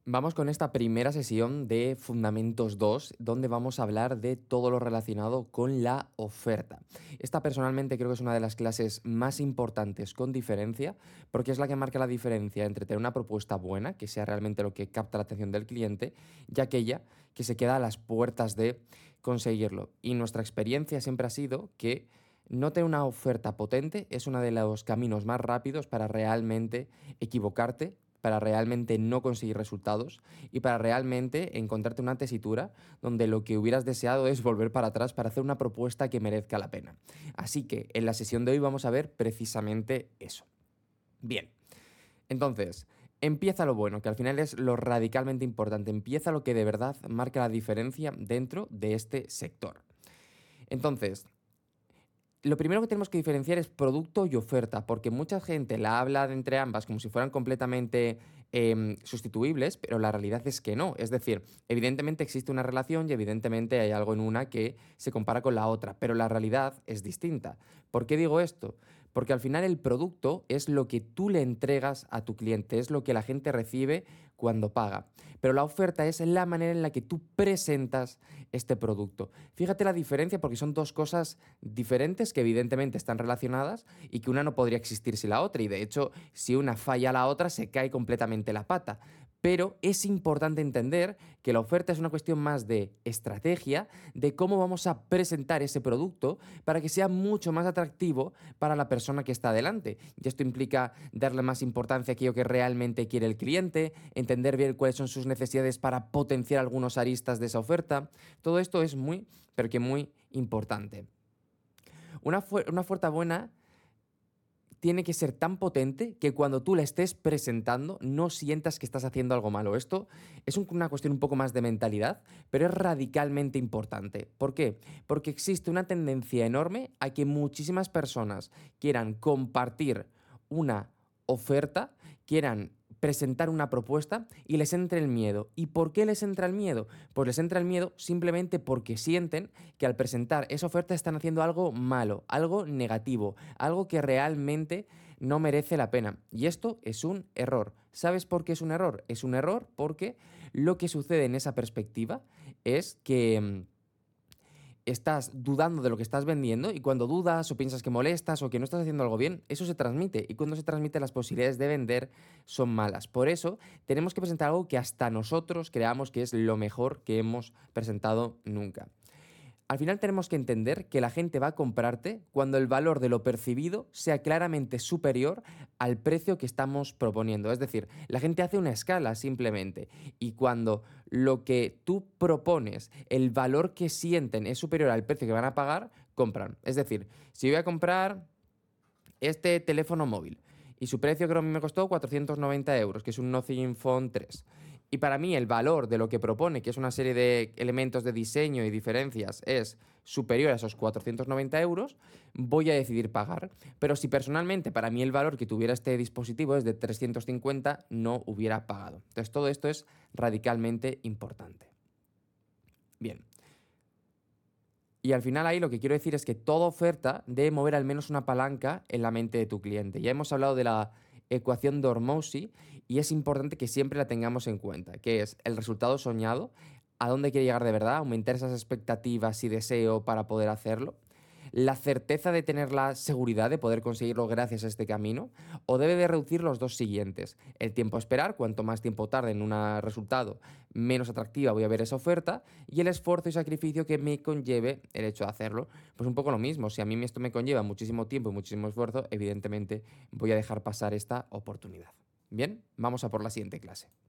Vamos con esta primera sesión de Fundamentos 2, donde vamos a hablar de todo lo relacionado con la oferta. Esta personalmente creo que es una de las clases más importantes con diferencia, porque es la que marca la diferencia entre tener una propuesta buena, que sea realmente lo que capta la atención del cliente, y aquella que se queda a las puertas de conseguirlo. Y nuestra experiencia siempre ha sido que no tener una oferta potente es uno de los caminos más rápidos para realmente equivocarte, para realmente no conseguir resultados y para realmente encontrarte una tesitura donde lo que hubieras deseado es volver para atrás para hacer una propuesta que merezca la pena. Así que en la sesión de hoy vamos a ver precisamente eso. Bien, entonces, empieza lo bueno, que al final es lo radicalmente importante. Empieza lo que de verdad marca la diferencia dentro de este sector. Entonces, lo primero que tenemos que diferenciar es producto y oferta, porque mucha gente la habla de entre ambas como si fueran completamente sustituibles, pero la realidad es que no. Es decir, evidentemente existe una relación y evidentemente hay algo en una que se compara con la otra, pero la realidad es distinta. ¿Por qué digo esto? Porque al final el producto es lo que tú le entregas a tu cliente, es lo que la gente recibe cuando paga. Pero la oferta es la manera en la que tú presentas este producto. Fíjate la diferencia porque son dos cosas diferentes que evidentemente están relacionadas y que una no podría existir sin la otra. Y de hecho, si una falla a la otra, se cae completamente la pata. Pero es importante entender que la oferta es una cuestión más de estrategia, de cómo vamos a presentar ese producto para que sea mucho más atractivo para la persona que está delante. Y esto implica darle más importancia a aquello que realmente quiere el cliente, entender bien cuáles son sus necesidades para potenciar algunos aristas de esa oferta. Todo esto es muy, pero que muy importante. Una oferta buena tiene que ser tan potente que cuando tú la estés presentando no sientas que estás haciendo algo malo. Esto es una cuestión un poco más de mentalidad, pero es radicalmente importante. ¿Por qué? Porque existe una tendencia enorme a que muchísimas personas quieran compartir una oferta, quieran presentar una propuesta y les entre el miedo. ¿Y por qué les entra el miedo? Pues les entra el miedo simplemente porque sienten que al presentar esa oferta están haciendo algo malo, algo negativo, algo que realmente no merece la pena. Y esto es un error. ¿Sabes por qué es un error? Es un error porque lo que sucede en esa perspectiva es que estás dudando de lo que estás vendiendo y cuando dudas o piensas que molestas o que no estás haciendo algo bien, eso se transmite y cuando se transmite las posibilidades de vender son malas. Por eso tenemos que presentar algo que hasta nosotros creamos que es lo mejor que hemos presentado nunca. Al final tenemos que entender que la gente va a comprarte cuando el valor de lo percibido sea claramente superior al precio que estamos proponiendo. Es decir, la gente hace una escala simplemente y cuando lo que tú propones, el valor que sienten es superior al precio que van a pagar, compran. Es decir, si voy a comprar este teléfono móvil y su precio creo que me costó 490 euros, que es un Nothing Phone 3. Y para mí el valor de lo que propone, que es una serie de elementos de diseño y diferencias, es superior a esos 490 euros, voy a decidir pagar. Pero si personalmente para mí el valor que tuviera este dispositivo es de 350, no hubiera pagado. Entonces todo esto es radicalmente importante. Bien. Y al final ahí lo que quiero decir es que toda oferta debe mover al menos una palanca en la mente de tu cliente. Ya hemos hablado de la ecuación de Hormozzi y es importante que siempre la tengamos en cuenta, que es el resultado soñado, a dónde quiere llegar de verdad, aumentar esas expectativas y deseo para poder hacerlo, la certeza de tener la seguridad de poder conseguirlo gracias a este camino, o debe de reducir los dos siguientes. El tiempo a esperar, cuanto más tiempo tarde en un resultado, menos atractiva voy a ver esa oferta, y el esfuerzo y sacrificio que me conlleve el hecho de hacerlo. Pues un poco lo mismo, si a mí esto me conlleva muchísimo tiempo y muchísimo esfuerzo, evidentemente voy a dejar pasar esta oportunidad. Bien, vamos a por la siguiente clase.